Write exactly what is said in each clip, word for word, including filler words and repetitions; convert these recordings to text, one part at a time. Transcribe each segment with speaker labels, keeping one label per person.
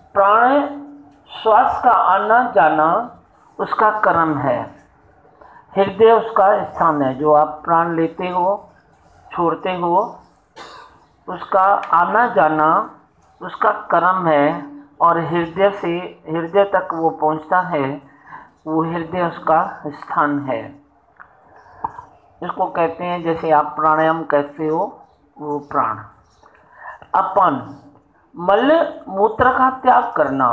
Speaker 1: प्राण श्वास का आना जाना उसका कर्म है। हृदय उसका स्थान है। जो आप प्राण लेते हो, छोड़ते हो, उसका आना जाना उसका कर्म है। और हृदय से हृदय तक वो पहुंचता है, वो हृदय उसका स्थान है। इसको कहते हैं, जैसे आप प्राणायाम कहते हो, वो प्राण। अपान, मल मूत्र का त्याग करना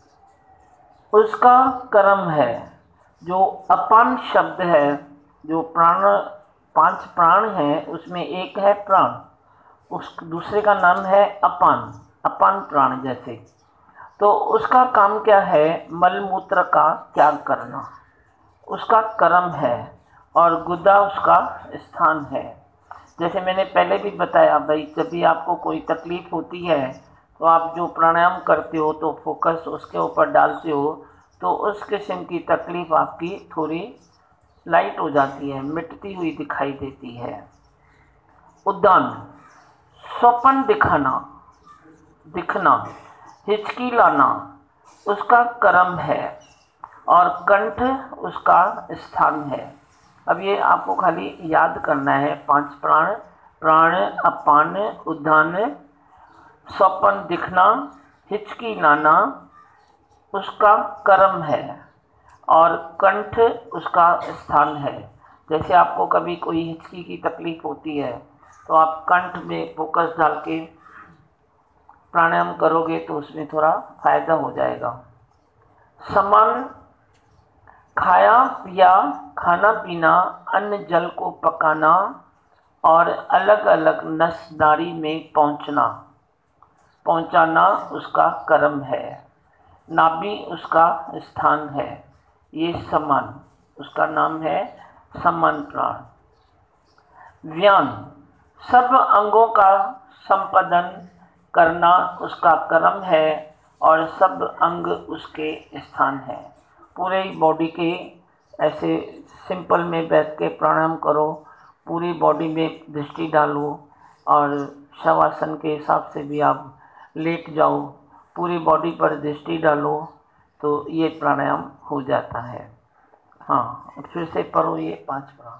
Speaker 1: उसका कर्म है। जो अपान शब्द है, जो प्राण, पांच प्राण हैं उसमें एक है प्राण, उस दूसरे का नाम है अपान, अपान प्राण जैसे। तो उसका काम क्या है? मल मूत्र का त्याग करना उसका कर्म है और गुदा उसका स्थान है। जैसे मैंने पहले भी बताया भाई, जब भी आपको कोई तकलीफ होती है तो आप जो प्राणायाम करते हो तो फोकस उसके ऊपर डालते हो, तो उस किस्म की तकलीफ आपकी थोड़ी लाइट हो जाती है, मिटती हुई दिखाई देती है। उद्दान, स्वप्न दिखाना, दिखना, हिचकी लाना उसका कर्म है और कंठ उसका स्थान है। अब ये आपको खाली याद करना है। पांच प्राण, प्राण, अपान, उद्दान, स्वप्न दिखना, हिचकी लाना उसका कर्म है और कंठ उसका स्थान है। जैसे आपको कभी कोई हिचकी की तकलीफ होती है तो आप कंठ में फोकस डाल के प्राणायाम करोगे तो उसमें थोड़ा फायदा हो जाएगा। समान, खाया पिया, खाना पीना, अन्न जल को पकाना और अलग अलग नस नाड़ी में पहुंचना, पहुंचाना उसका कर्म है। नाभि उसका स्थान है। ये समान, उसका नाम है समान प्राण। व्यान, सब अंगों का संपादन करना उसका कर्म है और सब अंग उसके स्थान है। पूरे बॉडी के ऐसे सिंपल में बैठ के प्राणायाम करो, पूरी बॉडी में दृष्टि डालो और शवासन के हिसाब से भी आप लेट जाओ, पूरी बॉडी पर दृष्टि डालो तो ये प्राणायाम हो जाता है। हाँ, फिर से पढ़ो ये पांच प्राण।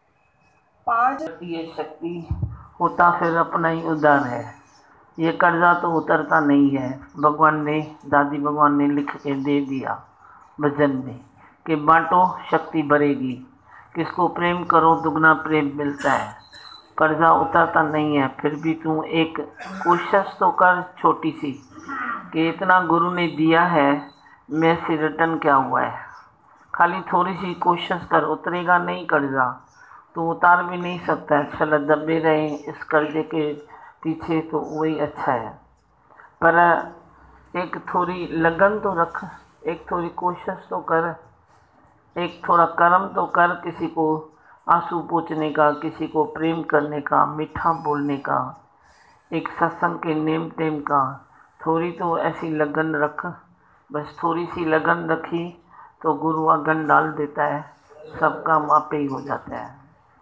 Speaker 1: पांच ये शक्ति होता फिर अपना ही उद्धार है। ये कर्जा तो उतरता नहीं है। भगवान ने, दादी भगवान ने लिख के दे दिया भजन में कि बांटो शक्ति बढ़ेगी, किसको प्रेम करो दुगना प्रेम मिलता है। कर्जा उतरता नहीं है, फिर भी तू एक कोशिश तो कर छोटी सी कि इतना गुरु ने दिया है, मैं से रिटर्न क्या हुआ है। खाली थोड़ी सी कोशिश कर, उतरेगा नहीं कर्जा तो उतार भी नहीं सकता है। चल दबे रहे इस कर्जे के पीछे तो वही अच्छा है, पर एक थोड़ी लगन तो रख, एक थोड़ी कोशिश तो कर, एक थोड़ा कर्म तो कर, किसी को आंसू पोंछने का, किसी को प्रेम करने का, मीठा बोलने का, एक सत्संग के नेम टेम का, थोड़ी तो ऐसी लगन रख। बस थोड़ी सी लगन रखी तो गुरु अगन डाल देता है, सब काम आपे ही हो जाता है।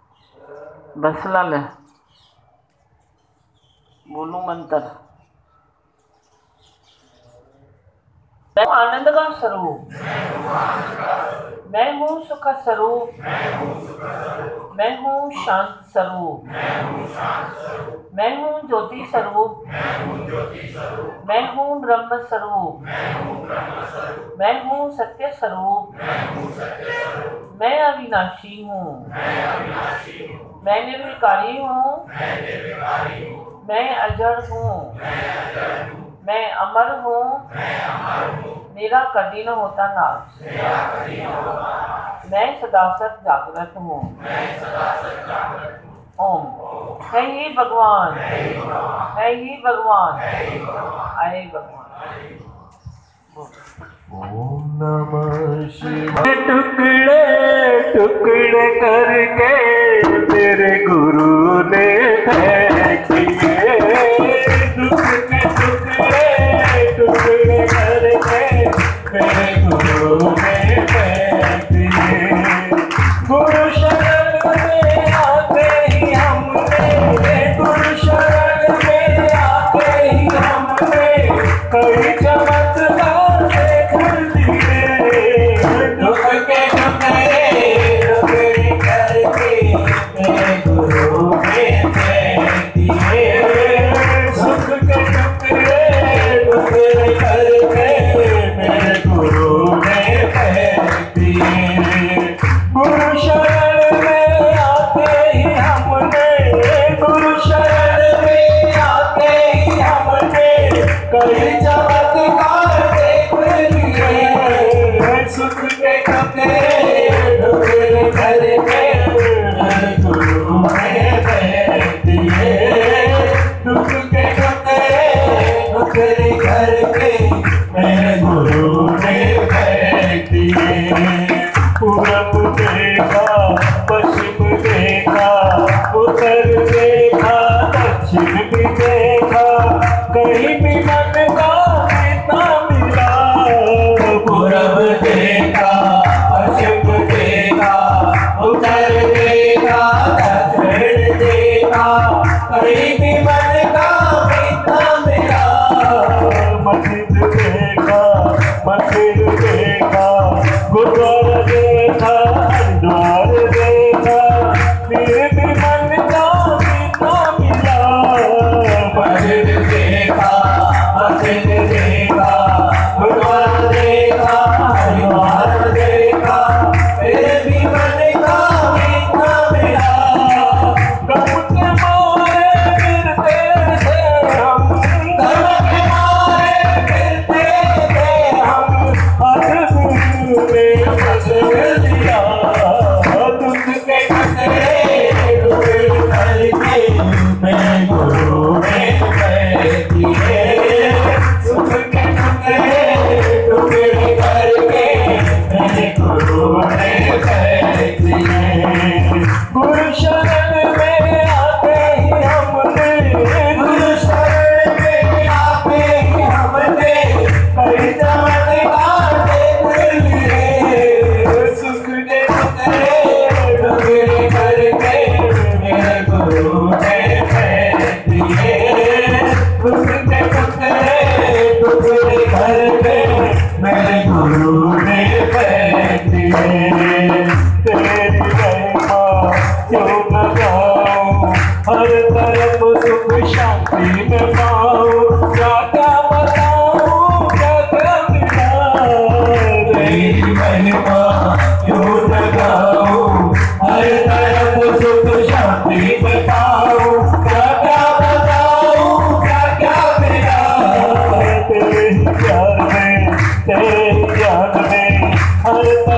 Speaker 1: बस लाल बोलू मंत्र। मैं आनंद का स्वरूप, मैं हूँ सुख स्वरूप, मैं हूँ शांत स्वरूप, मैं हूँ ज्योति स्वरूप, मैं हूँ ब्रह्म स्वरूप, मैं हूँ सत्य स्वरूप, मैं अविनाशी हूँ, मैं निर्विकारी हूँ, मैं अजर हूँ, मैं अमर हूँ, मेरा कभी न होता नाश, मैं सदासत जागृत हूँ। ओम। है ही भगवान, है ही भगवान, है भगवान।
Speaker 2: ओम नमः शिवाय। टुकड़े टुकड़े करके तेरे गुरु ने फेंक दिए, दुख के टुकड़े टुकड़े करके तेरे गुरु ने फेंक दिए। गुरु शरण में आते ही हमने, गुरु शरण में आते ही हमने कई चमत्कार कई चमत्कार देख लिए, सुख के टुकड़े टुकड़े करके मेरे गुरु ने फेंक दिए। दुख के टुकड़े टुकड़े करके मेरे गुरु ने फेंक दिए। पूरब देखा, पश्चिम देखा, उत्तर देखा, दक्षिण भी देखा, कहीं भी मन का बीता मिला। पूरब देखा, पश्चिम देखा, उत्तर देखा, दक्षिण देखा, कहीं भी मन का बीता मिला। मस्जिद देखा, मंदिर देखा, गुरुद्वारा देखा, हरिद्वार देखा, फिर भी मन का बीता मिला। मस्जिद देखा, मस्जिद देखा, गुरुद्वारा देखा, हरिद्वार देखा, फिर भी मन का बीता मिला। गम के मारे फिरते थे हम, गम के मारे फिरते थे हम, आज गुरु ने बदल दिया। दुख के टुकड़े टुकड़े करके मेरे गुरु ने फेंक दिए। सुख के टुकड़े टुकड़े करके मेरे गुरु ने फेंक दिए। गुरु शरण में आते ही हमने, गुरु शरण में आते ही हमने कई चमत्कार देख लिए। सुख के टुकड़े टुकड़े करके मेरे गुरु ने फेंक दिए। दुख के टुकड़े टुकड़े करके मेरे गुरु ने फेंक दिए। तेरी महिमा क्यों न गाऊं, हर तरफ सुख शांति में पाऊं, क्या क्या बताऊं क्या क्या मिला। तेरी महिमा क्यों न गाऊं, हर तरफ सुख शांति में पाऊं, क्या क्या बताऊं क्या क्या मिला। तेरे ही प्यार में, तेरे ही ज्ञान में हर